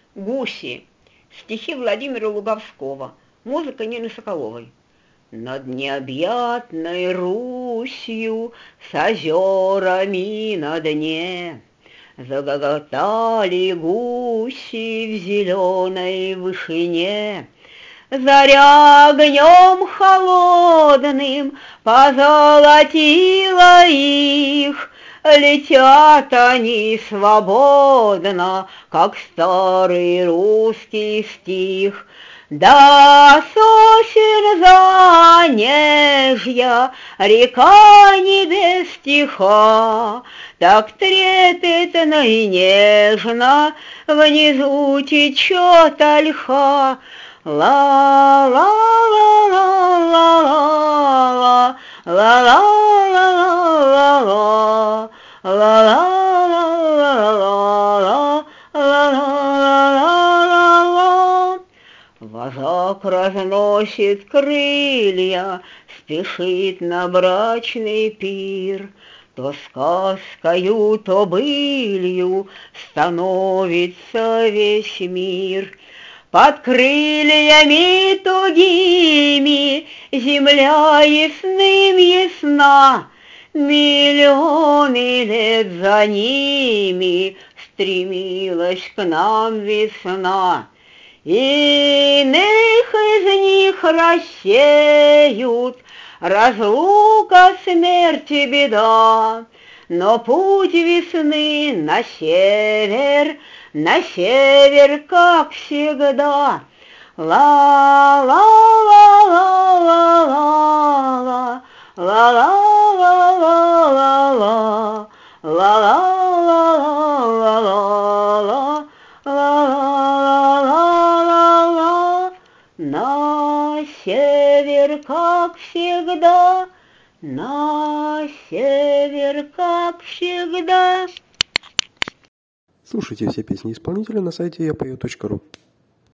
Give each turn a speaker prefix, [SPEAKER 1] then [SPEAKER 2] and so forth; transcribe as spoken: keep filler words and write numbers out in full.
[SPEAKER 1] Гуси. Стихи Владимира Луговского. Музыка Нины Соколовой. Над необъятной Русью с озерами на дне загоготали гуси в зеленой вышине. Заря огнем холодным позолотила их, летят они свободно, как старый русский стих. Да сосен занежья, река не без стиха, так трепетно и нежно внизу течет ольха. Ла-ла-ла-ла-ла, ла-ла-ла-ла-ла, ла-ла-ла-ла-ла, ла-ла-ла-ла-ла. Вожак разносит крылья, спешит на брачный пир, то сказкою, то былью становится весь мир. Под крыльями тугими земля ясным ясна, миллионы лет за ними стремилась к нам весна. Иных из них рассеют разлука, смерть и беда, но путь весны на север, на север, как всегда. Ла-ла-ла-ла-ла-ла, ла-ла-ла-ла-ла-ла, ла-ла-ла-ла-ла-ла, ла-ла-ла-ла-ла. На север, как всегда, на север, как всегда.
[SPEAKER 2] Слушайте все песни исполнителя на сайте я пою точка ру.